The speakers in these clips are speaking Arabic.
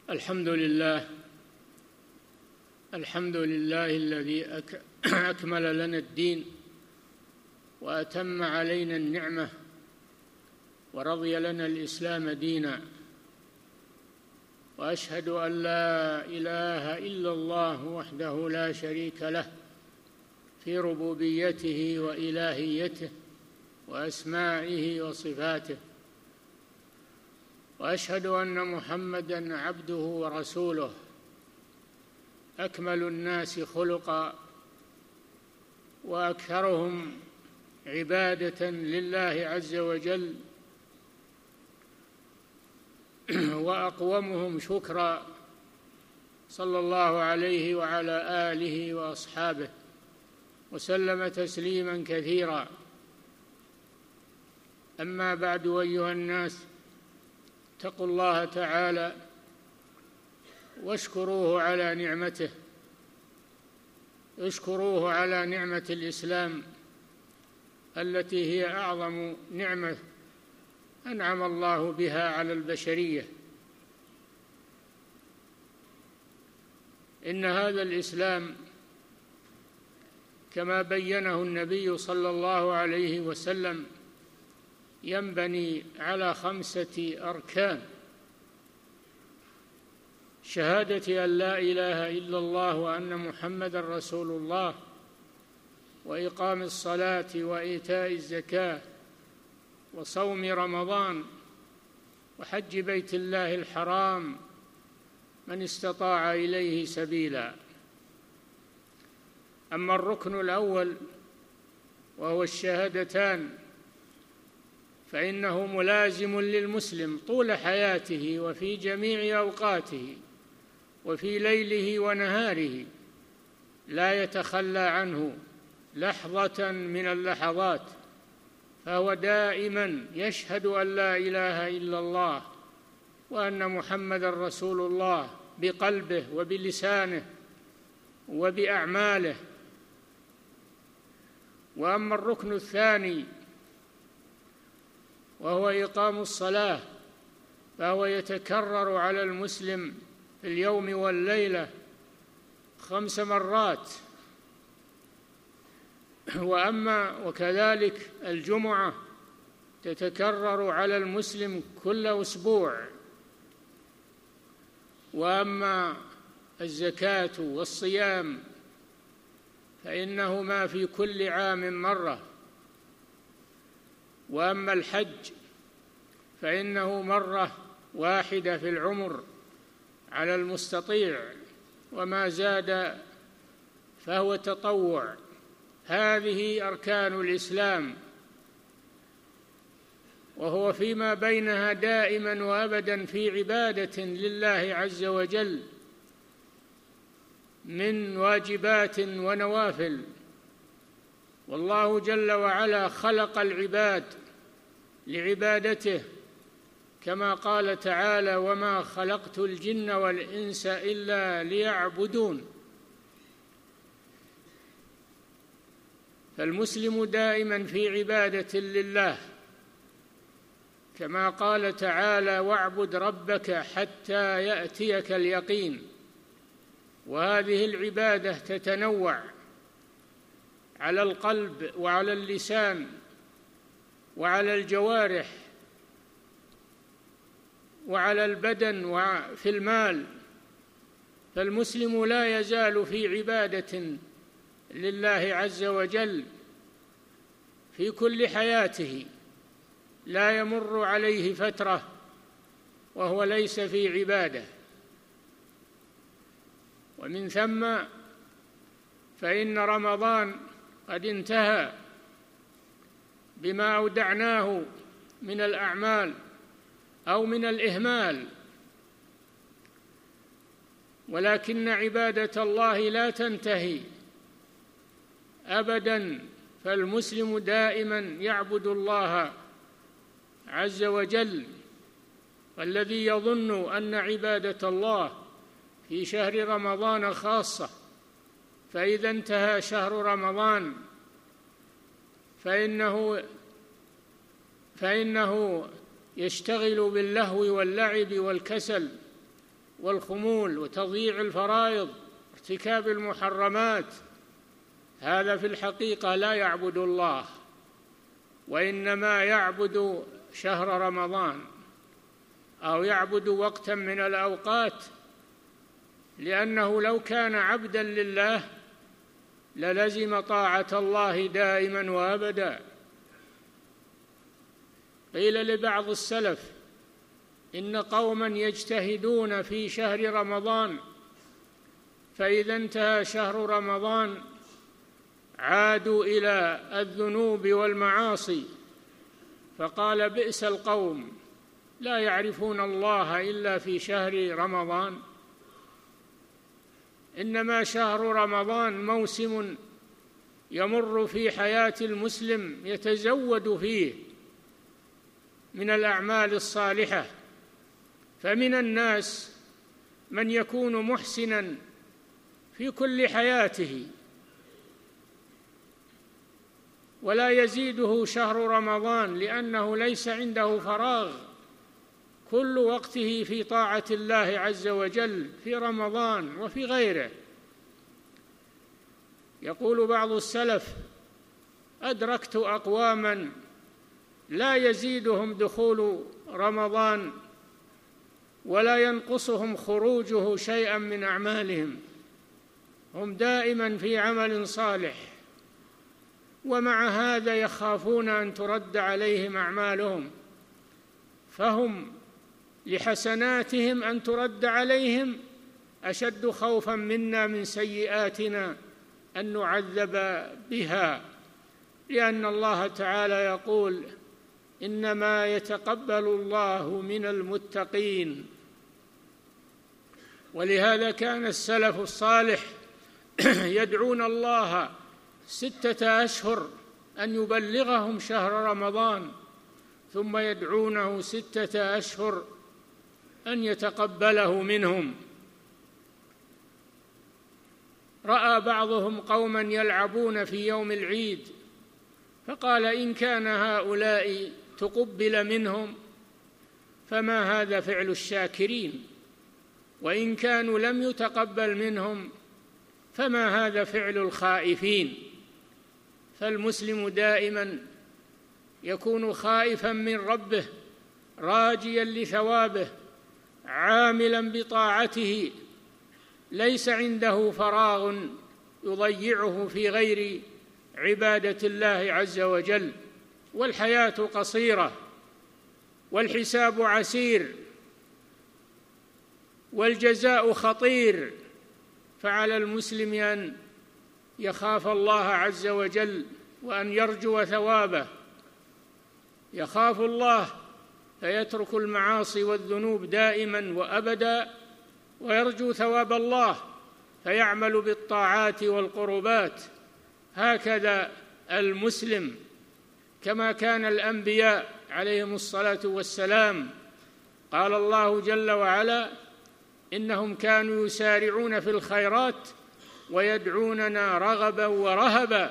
الحمد لله الذي أكمل لنا الدين وأتم علينا النعمة ورضي لنا الإسلام دينا، وأشهد أن لا إله إلا الله وحده لا شريك له في ربوبيته وإلهيته وأسمائه وصفاته، وأشهد أن محمدًا عبده ورسوله أكمل الناس خلقًا وأكثرهم عبادة لله عز وجل وأقومهم شكرًا، صلى الله عليه وعلى آله وأصحابه وسلم تسليمًا كثيرًا. أما بعد، أيها الناس، اتقوا الله تعالى واشكروه على نعمته، اشكروه على نعمة الإسلام التي هي أعظم نعمة أنعم الله بها على البشرية. إن هذا الإسلام كما بينه النبي صلى الله عليه وسلم ينبني على 5 أركان: شهادة أن لا إله إلا الله وأن محمدًا رسول الله، وإقام الصلاة وإيتاء الزكاة وصوم رمضان وحج بيت الله الحرام من استطاع إليه سبيلا. أما الركن الأول وهو الشهادتان فإنه ملازم للمسلم طول حياته وفي جميع أوقاته وفي ليله ونهاره، لا يتخلى عنه لحظة من اللحظات، فهو دائما يشهد أن لا إله إلا الله وأن محمدًا رسول الله بقلبه وبلسانه وبأعماله. وأما الركن الثاني وهو إقام الصلاة فهو يتكرر على المسلم في اليوم والليلة 5 مرات. وكذلك الجمعة تتكرر على المسلم كل أسبوع. وأما الزكاة والصيام فإنهما في كل عام مرة. وأما الحج فإنه مرة واحدة في العمر على المستطيع، وما زاد فهو تطوع. هذه أركان الإسلام، وهو فيما بينها دائما وأبدا في عبادة لله عز وجل من واجبات ونوافل. والله جل وعلا خلق العباد لعبادته، كما قال تعالى: وما خلقت الجن والإنس إلا ليعبدون. فالمسلم دائما في عبادة لله، كما قال تعالى: واعبد ربك حتى يأتيك اليقين. وهذه العبادة تتنوع على القلب وعلى اللسان وعلى الجوارح وعلى البدن وفي المال. فالمسلم لا يزال في عبادة لله عز وجل في كل حياته، لا يمر عليه فترة وهو ليس في عبادة. ومن ثم فإن رمضان قد انتهى بما أودعناه من الأعمال أو من الإهمال، ولكن عبادة الله لا تنتهي أبداً. فالمسلم دائماً يعبد الله عز وجل. والذي يظن أن عبادة الله في شهر رمضان خاصة، فإذا انتهى شهر رمضان فإنه يشتغل باللهو واللعب والكسل والخمول وتضييع الفرائض وارتكاب المحرمات، هذا في الحقيقة لا يعبد الله، وإنما يعبد شهر رمضان أو يعبد وقتا من الأوقات، لأنه لو كان عبدا لله للزم طاعة الله دائما وأبدا. قيل لبعض السلف إن قوما يجتهدون في شهر رمضان، فإذا انتهى شهر رمضان عادوا إلى الذنوب والمعاصي، فقال بئس القوم لا يعرفون الله إلا في شهر رمضان. إنما شهر رمضان موسم يمر في حياة المسلم يتزود فيه من الأعمال الصالحة، فمن الناس من يكون محسنا في كل حياته ولا يزيده شهر رمضان، لأنه ليس عنده فراغ، كل وقته في طاعة الله عز وجل في رمضان وفي غيره. يقول بعض السلف أدركت أقواما لا يزيدهم دخول رمضان ولا ينقصهم خروجه شيئا من أعمالهم، هم دائما في عمل صالح، ومع هذا يخافون أن ترد عليهم أعمالهم، فهم لحسناتهم أن ترد عليهم أشد خوفا منا من سيئاتنا أن نعذب بها، لأن الله تعالى يقول إنما يتقبل الله من المتقين. ولهذا كان السلف الصالح يدعون الله 6 أشهر أن يبلغهم شهر رمضان، ثم يدعونه 6 أشهر أن يتقبله منهم. رأى بعضهم قوما يلعبون في يوم العيد فقال إن كان هؤلاء تقبل منهم فما هذا فعل الشاكرين، وإن كانوا لم يتقبل منهم فما هذا فعل الخائفين. فالمسلم دائما يكون خائفا من ربه، راجيا لثوابه، عاملا بطاعته، ليس عنده فراغ يضيعه في غير عبادة الله عز وجل. والحياة قصيرة والحساب عسير والجزاء خطير، فعلى المسلم أن يخاف الله عز وجل وأن يرجو ثوابه، يخاف الله فيترك المعاصي والذنوب دائما وأبدا، ويرجو ثواب الله فيعمل بالطاعات والقربات. هكذا المسلم، كما كان الأنبياء عليهم الصلاة والسلام. قال الله جل وعلا إنهم كانوا يسارعون في الخيرات ويدعوننا رغبا ورهبا،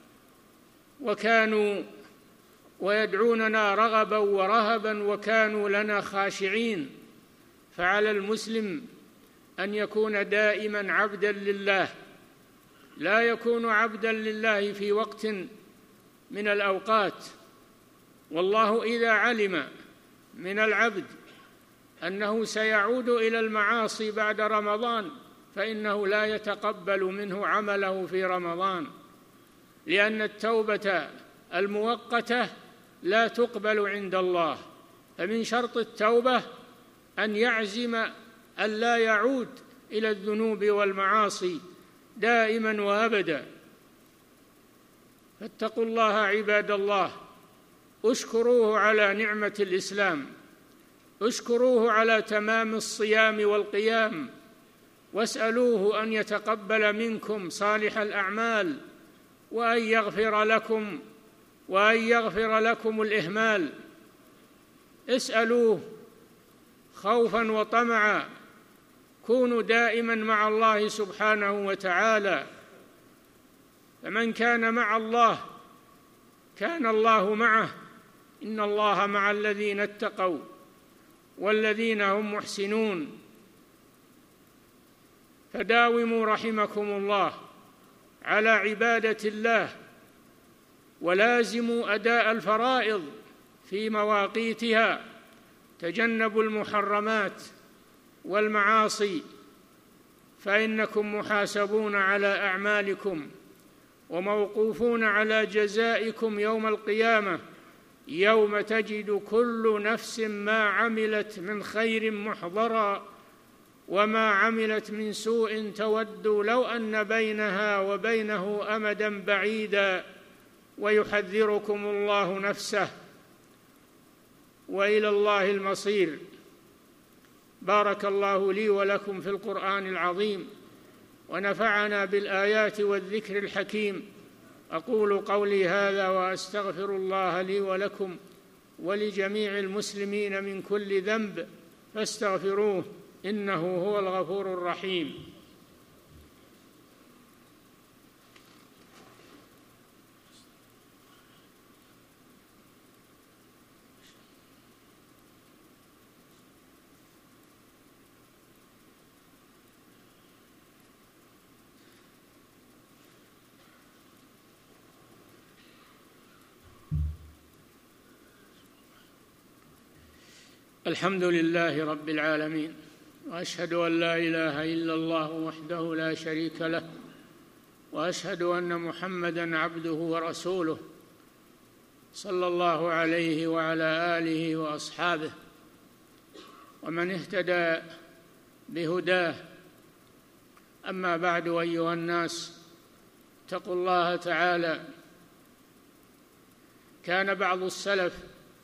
وكانوا لنا خاشعين. فعلى المسلم أن يكون دائما عبدا لله، لا يكون عبدا لله في وقت من الأوقات. والله إذا علم من العبد أنه سيعود إلى المعاصي بعد رمضان فإنه لا يتقبل منه عمله في رمضان، لأن التوبة المؤقتة لا تقبل عند الله. فمن شرط التوبة أن يعزم أن لا يعود إلى الذنوب والمعاصي دائما وأبدا. فاتقوا الله عباد الله، اشكروه على نعمة الإسلام، اشكروه على تمام الصيام والقيام، واسألوه أن يتقبل منكم صالح الأعمال وأن يغفر لكم الإهمال. اسألوه خوفا وطمعا، كونوا دائما مع الله سبحانه وتعالى، فمن كان مع الله كان الله معه، إن الله مع الذين اتقوا والذين هم محسنون. فداوموا رحمكم الله على عبادة الله، ولازموا أداء الفرائض في مواقيتها، تجنبوا المحرمات والمعاصي، فإنكم محاسبون على أعمالكم وموقوفون على جزائكم يوم القيامة، يوم تجد كل نفس ما عملت من خير محضرا وما عملت من سوء تود لو أن بينها وبينه أمدا بعيدا، ويحذركم الله نفسه، وإلى الله المصير. بارك الله لي ولكم في القرآن العظيم، ونفعنا بالآيات والذكر الحكيم. أقول قولي هذا وأستغفر الله لي ولكم ولجميع المسلمين من كل ذنب، فاستغفروه إنه هو الغفور الرحيم. الحمد لله رب العالمين، وأشهد أن لا إله إلا الله وحده لا شريك له، وأشهد أن محمدًا عبده ورسوله صلى الله عليه وعلى آله وأصحابه ومن اهتدى بهداه. أما بعد، أيها الناس، اتقوا الله تعالى. كان بعض السلف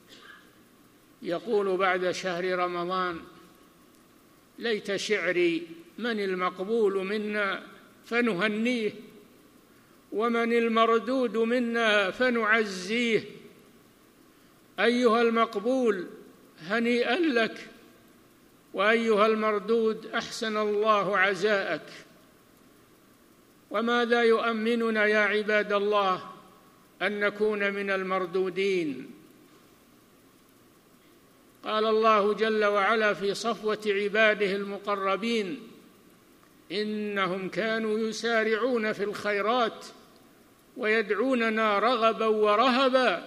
يقول بعد شهر رمضان: ليت شعري من المقبول منا فنهنيه، ومن المردود منا فنعزيه. أيها المقبول هنيئا لك، وأيها المردود أحسن الله عزاءك. وماذا يؤمننا يا عباد الله أن نكون من المردودين؟ قال الله جل وعلا في صفوة عباده المقربين: إنهم كانوا يسارعون في الخيرات ويدعوننا رغبا ورهبا.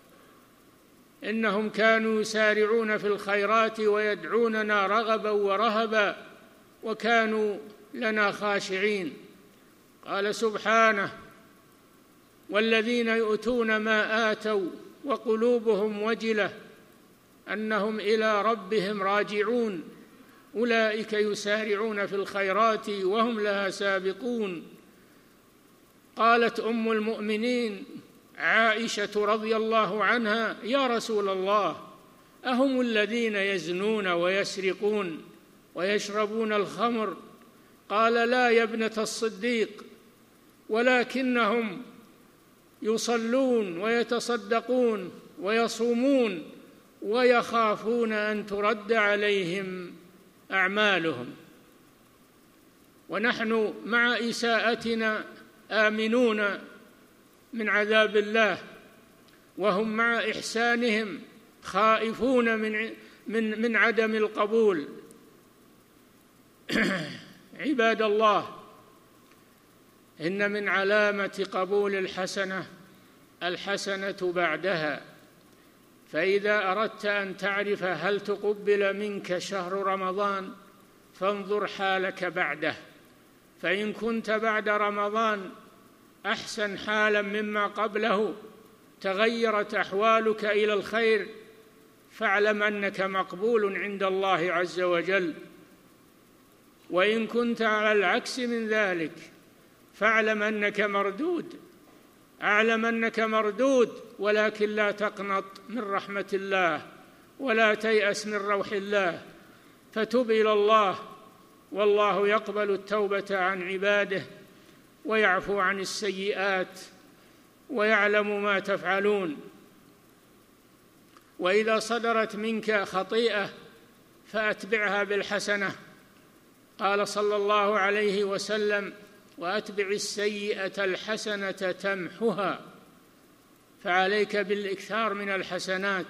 إنهم كانوا يسارعون في الخيرات ويدعوننا رغبا ورهبا، وكانوا لنا خاشعين. قال سبحانه: والذين يؤتون ما آتوا وقلوبهم وجلة أنهم إلى ربهم راجعون أولئك يسارعون في الخيرات وهم لها سابقون. قالت أم المؤمنين عائشة رضي الله عنها: يا رسول الله، أهم الذين يزنون ويسرقون ويشربون الخمر؟ قال: لا يا ابنة الصديق، ولكنهم يصلون ويتصدقون ويصومون ويخافون أن ترد عليهم أعمالهم. ونحن مع إساءتنا آمنون من عذاب الله، وهم مع إحسانهم خائفون من عدم القبول. عباد الله، إن من علامة قبول الحسنة بعدها. فإذا أردت أن تعرف هل تقبل منك شهر رمضان فانظر حالك بعده، فإن كنت بعد رمضان أحسن حالا مما قبله، تغيرت أحوالك إلى الخير، فاعلم أنك مقبول عند الله عز وجل. وإن كنت على العكس من ذلك فاعلم أنك مردود. أعلم أنك مردود، ولكن لا تقنط من رحمة الله ولا تيأس من روح الله، فتب إلى الله، والله يقبل التوبة عن عباده ويعفو عن السيئات ويعلم ما تفعلون. وإذا صدرت منك خطيئة فأتبعها بالحسنة. قال صلى الله عليه وسلم: وأتبع السيئة الحسنة تمحها. فعليك بالإكثار من الحسنات،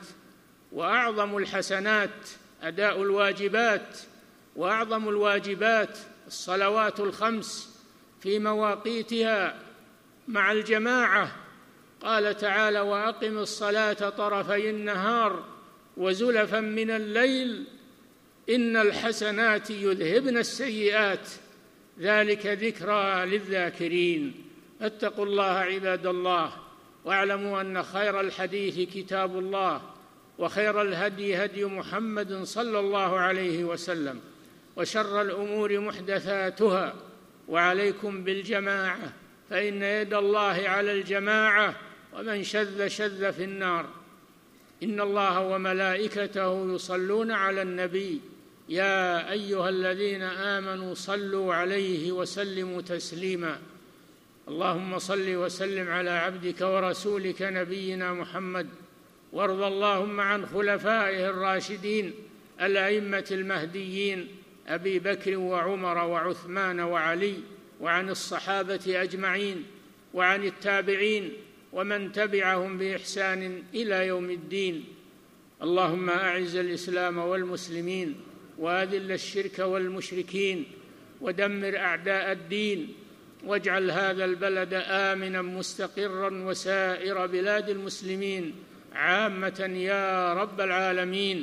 وأعظم الحسنات أداء الواجبات، وأعظم الواجبات الصلوات الخمس في مواقيتها مع الجماعة. قال تعالى: وأقم الصلاة طرفي النهار وزلفا من الليل إن الحسنات يذهبن السيئات ذلك ذكرى للذاكرين. اتقوا الله عباد الله، واعلموا أن خير الحديث كتاب الله، وخير الهدي هدي محمد صلى الله عليه وسلم، وشر الأمور محدثاتها، وعليكم بالجماعة فإن يد الله على الجماعة، ومن شذ شذ في النار. إن الله وملائكته يصلون على النبي يا أيها الذين آمنوا صلوا عليه وسلموا تسليما. اللهم صل وسلم على عبدك ورسولك نبينا محمد، وارض اللهم عن خلفائه الراشدين الأئمة المهديين أبي بكر وعمر وعثمان وعلي، وعن الصحابة أجمعين، وعن التابعين ومن تبعهم بإحسان إلى يوم الدين. اللهم أعز الإسلام والمسلمين، وأذل الشرك والمشركين، ودمر أعداء الدين، واجعل هذا البلد آمنا مستقرا وسائر بلاد المسلمين عامة يا رب العالمين.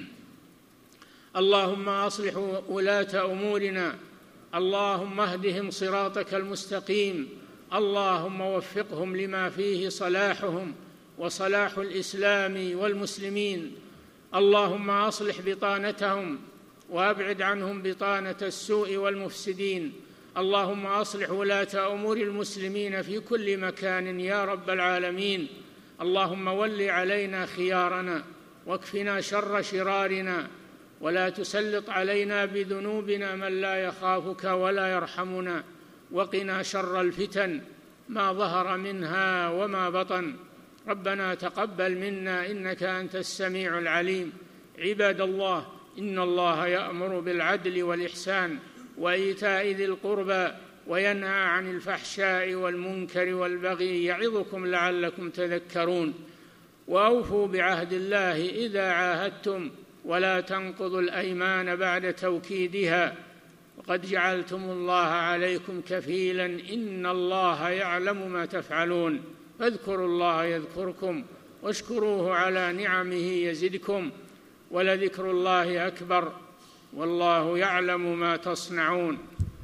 اللهم أصلح ولاة أمورنا، اللهم اهدهم صراطك المستقيم، اللهم وفقهم لما فيه صلاحهم وصلاح الإسلام والمسلمين. اللهم أصلح بطانتهم وأبعد عنهم بطانة السوء والمفسدين. اللهم أصلح ولاة أمور المسلمين في كل مكان يا رب العالمين. اللهم ول علينا خيارنا واكفنا شر شرارنا، ولا تسلط علينا بذنوبنا من لا يخافك ولا يرحمنا. وقنا شر الفتن ما ظهر منها وما بطن. ربنا تقبل منا إنك أنت السميع العليم. عباد الله، إن الله يأمر بالعدل والإحسان وإيتاء ذي القربى وينهى عن الفحشاء والمنكر والبغي يعظكم لعلكم تذكرون. وأوفوا بعهد الله إذا عاهدتم، ولا تنقضوا الأيمان بعد توكيدها، وقد جعلتم الله عليكم كفيلا إن الله يعلم ما تفعلون. فاذكروا الله يذكركم، واشكروه على نعمه يزدكم، ولذكر الله أكبر، والله يعلم ما تصنعون.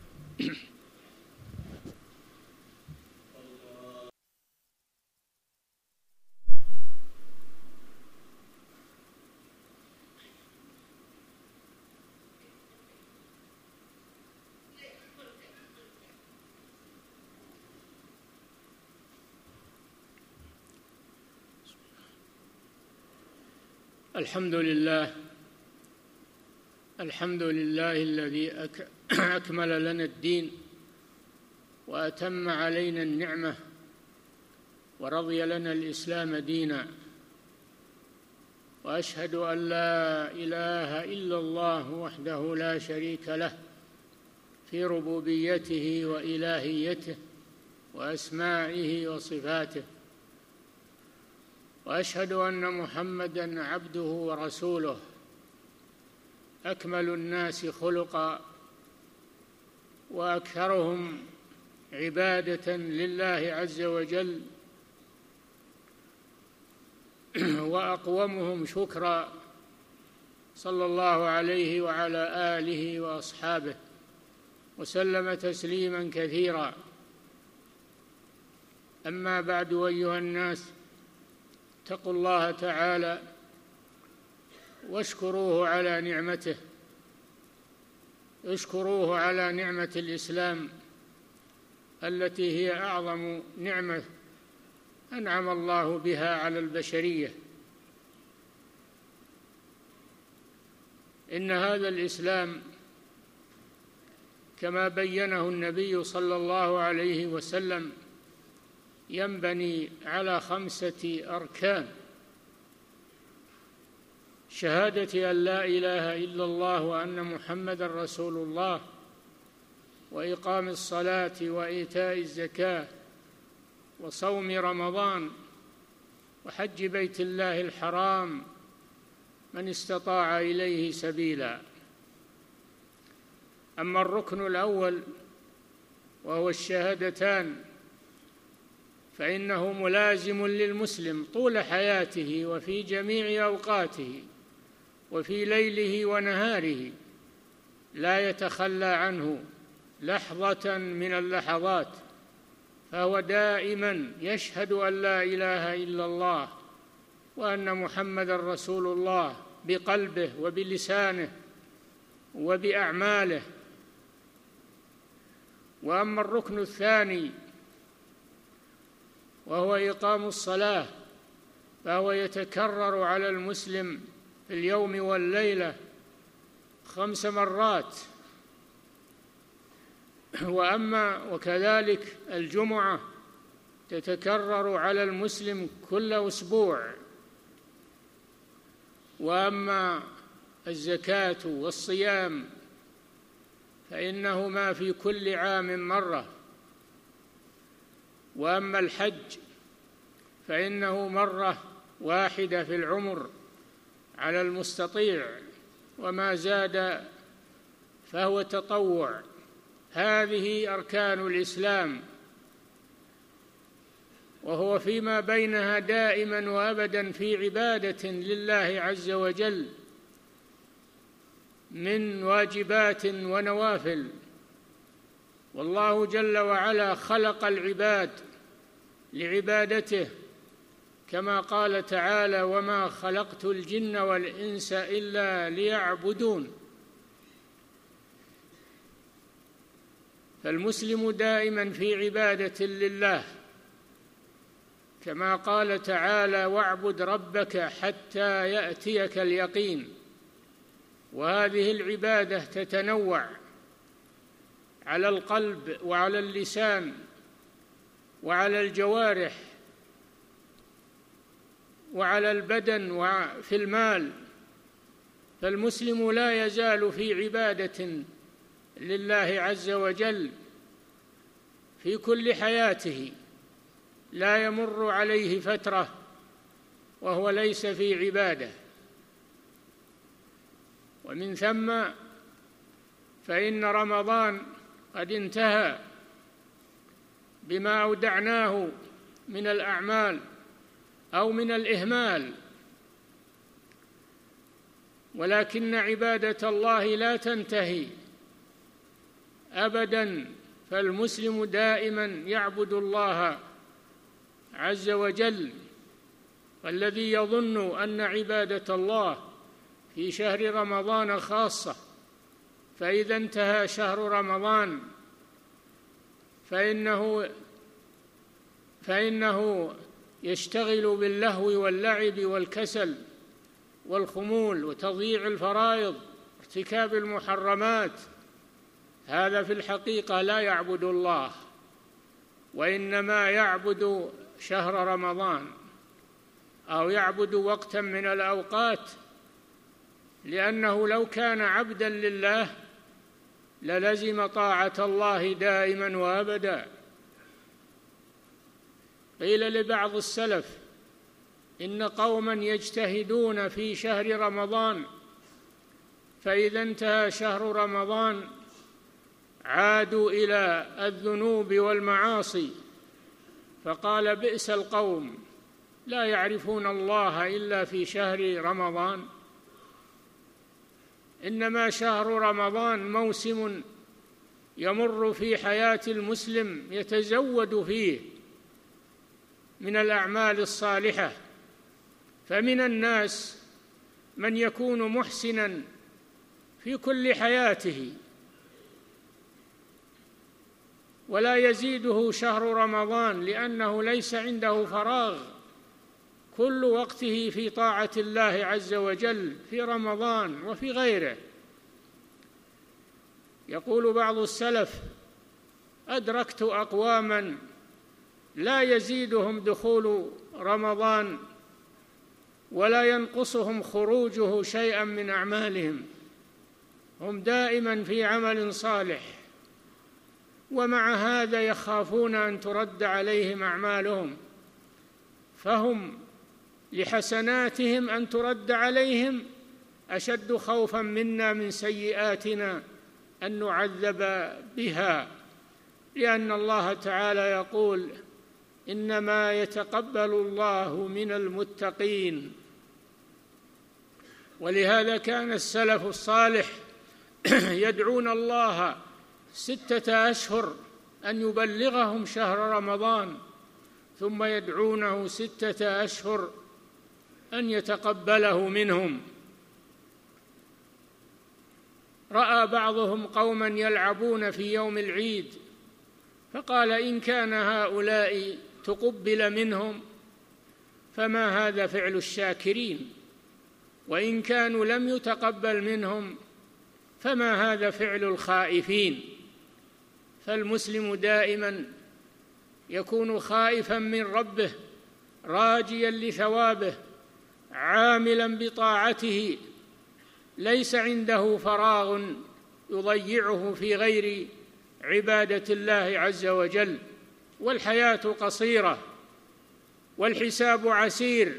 الحمد لله الذي أكمل لنا الدين وأتم علينا النعمة ورضي لنا الإسلام دينا، وأشهد أن لا إله إلا الله وحده لا شريك له في ربوبيته وإلهيته وأسمائه وصفاته، وأشهد أن محمدًا عبده ورسوله أكمل الناس خلقًا وأكثرهم عبادة لله عز وجل وأقومهم شكرًا، صلى الله عليه وعلى آله وأصحابه وسلم تسليمًا كثيرًا. أما بعد، أيها الناس، اتقوا الله تعالى واشكروه على نعمته، اشكروه على نعمة الإسلام التي هي أعظم نعمة أنعم الله بها على البشرية. إن هذا الإسلام كما بينه النبي صلى الله عليه وسلم ينبني على 5 أركان: شهادة أن لا إله إلا الله وأن محمدًا رسول الله، وإقام الصلاة وإيتاء الزكاة وصوم رمضان وحج بيت الله الحرام من استطاع إليه سبيلا. أما الركن الأول وهو الشهادتان فإنه ملازم للمسلم طول حياته وفي جميع أوقاته وفي ليله ونهاره، لا يتخلى عنه لحظة من اللحظات، فهو دائما يشهد أن لا إله إلا الله وأن محمدًا رسول الله بقلبه وبلسانه وبأعماله. وأما الركن الثاني وهو إقام الصلاة فهو يتكرر على المسلم في اليوم والليلة 5 مرات. وكذلك الجمعة تتكرر على المسلم كل أسبوع. وأما الزكاة والصيام فإنهما في كل عام مرة. وأما الحج فإنه مرة واحدة في العمر على المستطيع، وما زاد فهو تطوع. هذه أركان الإسلام، وهو فيما بينها دائما وأبدا في عبادة لله عز وجل من واجبات ونوافل. والله جل وعلا خلق العباد لعبادته، كما قال تعالى: وما خلقت الجن والإنس إلا ليعبدون. فالمسلم دائما في عبادة لله، كما قال تعالى: واعبد ربك حتى يأتيك اليقين. وهذه العبادة تتنوع على القلب وعلى اللسان وعلى الجوارح وعلى البدن وفي المال. فالمسلم لا يزال في عبادة لله عز وجل في كل حياته، لا يمر عليه فترة وهو ليس في عبادة. ومن ثم فإن رمضان قد انتهى بما أودعناه من الأعمال أو من الإهمال، ولكن عبادة الله لا تنتهي أبداً. فالمسلم دائماً يعبد الله عز وجل. والذي يظن أن عبادة الله في شهر رمضان خاصة، فإذا انتهى شهر رمضان فإنه يشتغل باللهو واللعب والكسل والخمول وتضييع الفرائض وارتكاب المحرمات. هذا في الحقيقة لا يعبد الله، وإنما يعبد شهر رمضان أو يعبد وقتا من الأوقات، لأنه لو كان عبدا لله للزم طاعة الله دائما وأبدا. قيل لبعض السلف: إن قوما يجتهدون في شهر رمضان، فإذا انتهى شهر رمضان عادوا إلى الذنوب والمعاصي. فقال: بئس القوم، لا يعرفون الله إلا في شهر رمضان. إنما شهر رمضان موسم يمر في حياة المسلم يتزود فيه من الأعمال الصالحة. فمن الناس من يكون محسناً في كل حياته ولا يزيده شهر رمضان، لأنه ليس عنده فراغ، كل وقته في طاعة الله عز وجل في رمضان وفي غيره. يقول بعض السلف: أدركت أقواماً لا يزيدهم دخول رمضان ولا ينقصهم خروجه شيئاً من أعمالهم، هم دائماً في عمل صالح، ومع هذا يخافون أن ترد عليهم أعمالهم، فهم لحسناتهم أن ترد عليهم أشد خوفاً منا من سيئاتنا أن نعذب بها، لأن الله تعالى يقول: إنما يتقبل الله من المتقين. ولهذا كان السلف الصالح يدعون الله 6 أشهر أن يبلغهم شهر رمضان، ثم يدعونه 6 أشهر أن يتقبله منهم. رأى بعضهم قوما يلعبون في يوم العيد، فقال: إن كان هؤلاء تقبل منهم فما هذا فعل الشاكرين، وإن كانوا لم يتقبل منهم فما هذا فعل الخائفين. فالمسلم دائما يكون خائفا من ربه، راجيا لثوابه، عاملا بطاعته، ليس عنده فراغ يضيعه في غير عبادة الله عز وجل. والحياة قصيرة، والحساب عسير،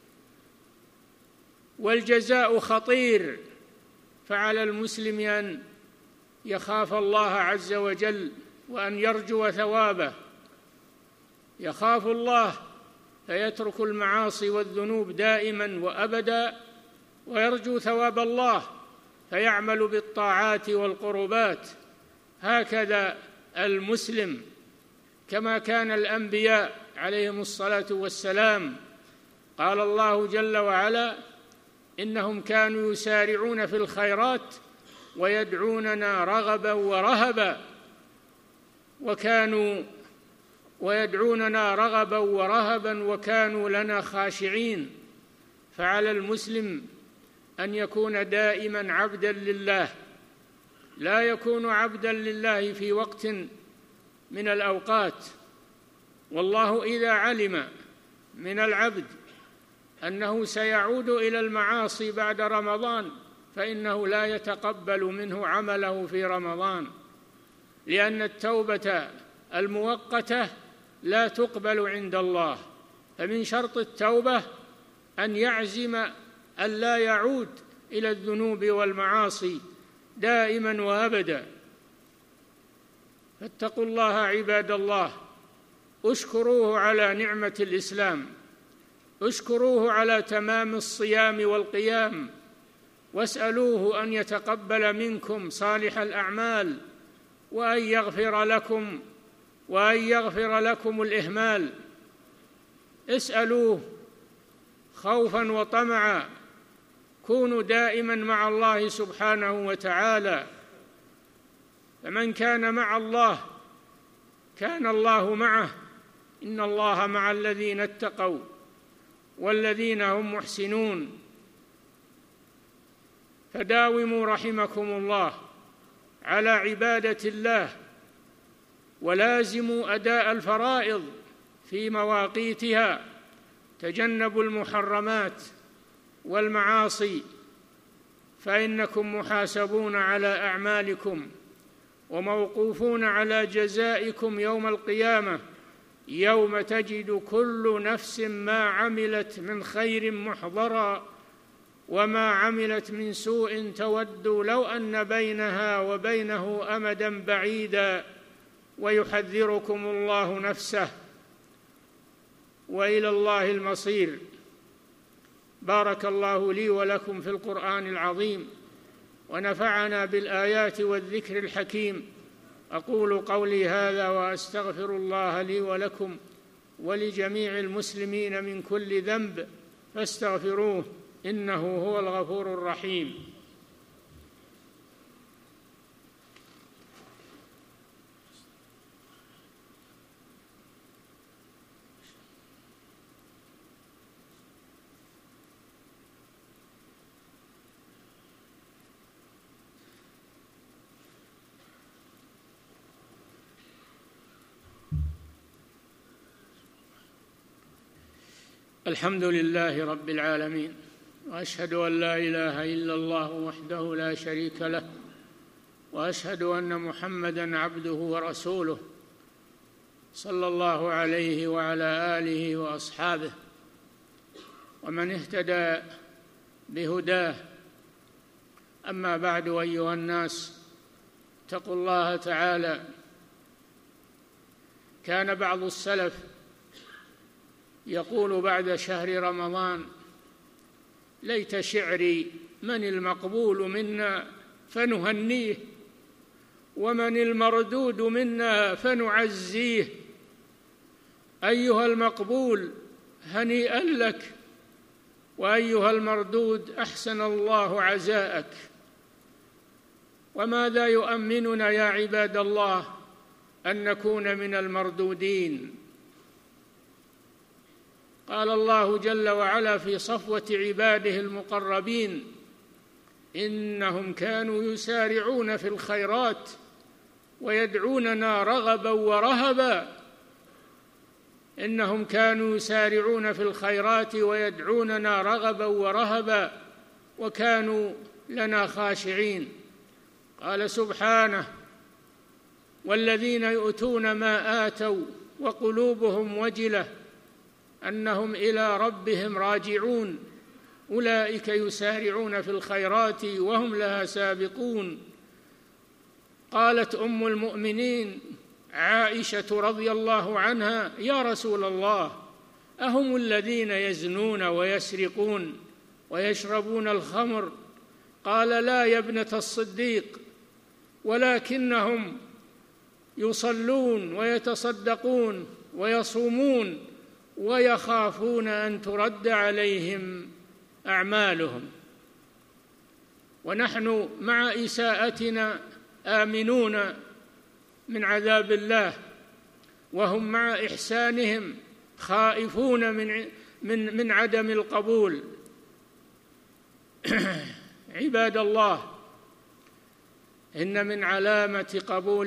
والجزاء خطير، فعلى المسلم أن يخاف الله عز وجل وأن يرجو ثوابه. يخاف الله فيترك المعاصي والذنوب دائما وأبدا، ويرجو ثواب الله فيعمل بالطاعات والقربات. هكذا المسلم، كما كان الأنبياء عليهم الصلاة والسلام. قال الله جل وعلا: إنهم كانوا يسارعون في الخيرات ويدعوننا رغبا ورهبا، وكانوا لنا خاشعين. فعلى المسلم أن يكون دائما عبدا لله، لا يكون عبدا لله في وقت من الأوقات. والله إذا علم من العبد أنه سيعود إلى المعاصي بعد رمضان فإنه لا يتقبل منه عمله في رمضان، لأن التوبة المؤقتة لا تقبل عند الله. فمن شرط التوبة أن يعزم أن لا يعود إلى الذنوب والمعاصي دائما وأبدا. فاتقوا الله عباد الله، اشكروه على نعمة الإسلام، اشكروه على تمام الصيام والقيام، واسألوه أن يتقبل منكم صالح الأعمال، وأن يغفر لكم الإهمال. اسألوه خوفا وطمعا، كونوا دائما مع الله سبحانه وتعالى. فمن كان مع الله كان الله معه، إن الله مع الذين اتقوا والذين هم محسنون. فداوموا رحمكم الله على عبادة الله، ولازموا أداء الفرائض في مواقيتها، تجنبوا المحرمات والمعاصي، فإنكم محاسبون على أعمالكم وموقوفون على جزائكم يوم القيامة، يوم تجد كل نفس ما عملت من خير محضرا وما عملت من سوء تود لو أن بينها وبينه أمدا بعيدا، ويحذركم الله نفسه، وإلى الله المصير. بارك الله لي ولكم في القرآن العظيم، ونفعنا بالآيات والذكر الحكيم. أقول قولي هذا وأستغفر الله لي ولكم ولجميع المسلمين من كل ذنب، فاستغفروه إنه هو الغفور الرحيم. الحمد لله رب العالمين، وأشهد أن لا إله إلا الله وحده لا شريك له، وأشهد أن محمدًا عبده ورسوله صلى الله عليه وعلى آله وأصحابه ومن اهتدى بهداه. أما بعد، أيها الناس، اتقوا الله تعالى. كان بعض السلف يقول بعد شهر رمضان: ليت شعري من المقبول منا فنهنيه، ومن المردود منا فنعزيه. أيها المقبول هنيئا لك، وأيها المردود أحسن الله عزاءك. وماذا يؤمننا يا عباد الله أن نكون من المردودين؟ قال الله جل وعلا في صفوة عباده المقربين: إنهم كانوا يسارعون في الخيرات ويدعوننا رغبا ورهبا. إنهم كانوا يسارعون في الخيرات ويدعوننا رغبا ورهبا وكانوا لنا خاشعين. قال سبحانه: والذين يؤتون ما آتوا وقلوبهم وجلة أنهم إلى ربهم راجعون أولئك يسارعون في الخيرات وهم لها سابقون. قالت أم المؤمنين عائشة رضي الله عنها: يا رسول الله، أهم الذين يزنون ويسرقون ويشربون الخمر؟ قال: لا يا ابنة الصديق، ولكنهم يصلون ويتصدقون ويصومون ويخافون أن ترد عليهم أعمالهم. ونحن مع إساءتنا آمنون من عذاب الله، وهم مع إحسانهم خائفون من عدم القبول. عباد الله، إن من علامة قبول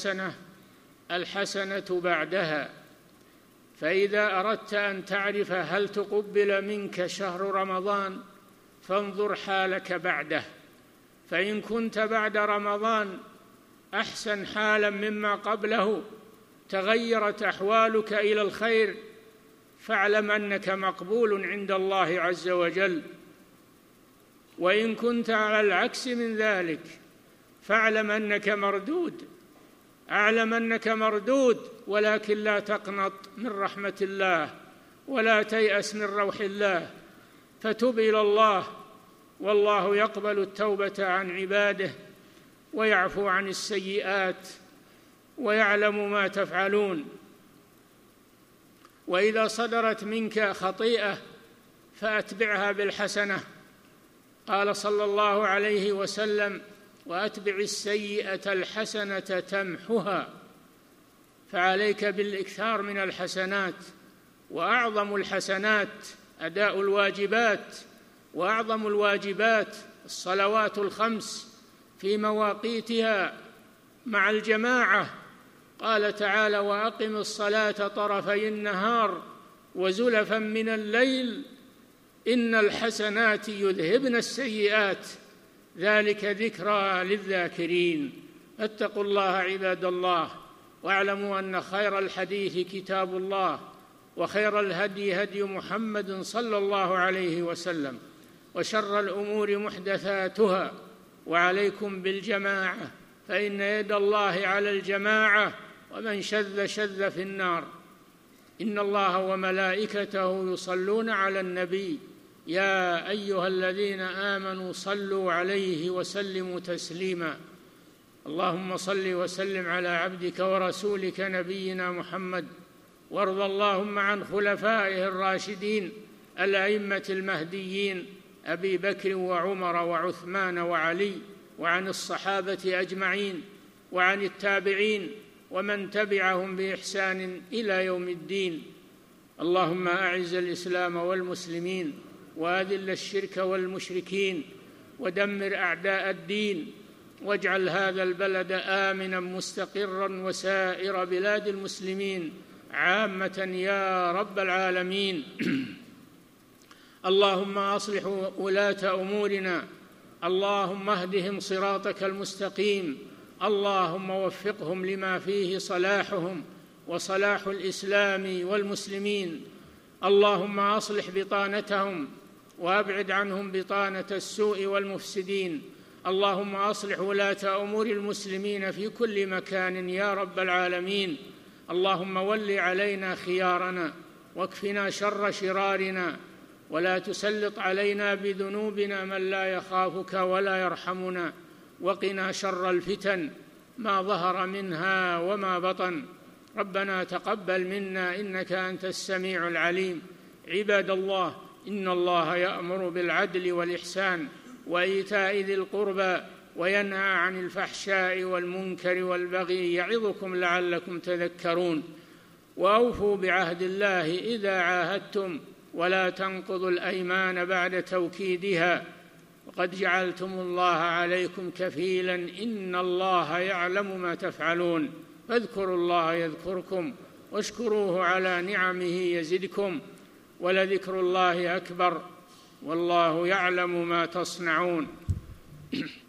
الحسنة بعدها. فإذا أردت أن تعرف هل تقبل منك شهر رمضان فانظر حالك بعده. فإن كنت بعد رمضان أحسن حالا مما قبله، تغيرت أحوالك إلى الخير، فاعلم أنك مقبول عند الله عز وجل. وإن كنت على العكس من ذلك فاعلم أنك مردود. أعلم أنك مردود، ولكن لا تقنط من رحمة الله ولا تيأس من روح الله، فتب إلى الله، والله يقبل التوبة عن عباده ويعفو عن السيئات ويعلم ما تفعلون. وإذا صدرت منك خطيئة فأتبعها بالحسنة. قال صلى الله عليه وسلم: وأتبع السيئة الحسنة تمحها. فعليك بالإكثار من الحسنات، وأعظم الحسنات أداء الواجبات، وأعظم الواجبات الصلوات الخمس في مواقيتها مع الجماعة. قال تعالى: وأقم الصلاة طرفي النهار وزلفا من الليل إن الحسنات يذهبن السيئات ذلك ذكرى للذاكرين. اتقوا الله عباد الله، واعلموا أن خير الحديث كتاب الله، وخير الهدي هدي محمد صلى الله عليه وسلم، وشر الأمور محدثاتها، وعليكم بالجماعة فإن يد الله على الجماعة، ومن شذ شذ في النار. إن الله وملائكته يصلون على النبي يا أيها الذين آمنوا صلوا عليه وسلموا تسليما. اللهم صل وسلم على عبدك ورسولك نبينا محمد، وارض اللهم عن خلفائه الراشدين الأئمة المهديين أبي بكر وعمر وعثمان وعلي، وعن الصحابة أجمعين، وعن التابعين ومن تبعهم بإحسان إلى يوم الدين. اللهم أعز الإسلام والمسلمين، وأذل الشرك والمشركين، ودمر أعداء الدين، واجعل هذا البلد آمنا مستقرا وسائر بلاد المسلمين عامة يا رب العالمين. اللهم أصلح ولاة أمورنا، اللهم اهدهم صراطك المستقيم، اللهم وفقهم لما فيه صلاحهم وصلاح الإسلام والمسلمين. اللهم أصلح بطانتهم وأبعد عنهم بطانة السوء والمفسدين. اللهم أصلح ولاة أمور المسلمين في كل مكان يا رب العالمين. اللهم ول علينا خيارنا واكفنا شر شرارنا، ولا تسلط علينا بذنوبنا من لا يخافك ولا يرحمنا، وقنا شر الفتن ما ظهر منها وما بطن. ربنا تقبل منا إنك أنت السميع العليم. عباد الله، إن الله يأمر بالعدل والإحسان وإيتاء ذي القربى وينهى عن الفحشاء والمنكر والبغي يعظكم لعلكم تذكرون. وأوفوا بعهد الله إذا عاهدتم ولا تنقضوا الأيمان بعد توكيدها، وقد جعلتم الله عليكم كفيلا إن الله يعلم ما تفعلون. فاذكروا الله يذكركم واشكروه على نعمه يزدكم، ولذكر الله أكبر والله يعلم ما تصنعون.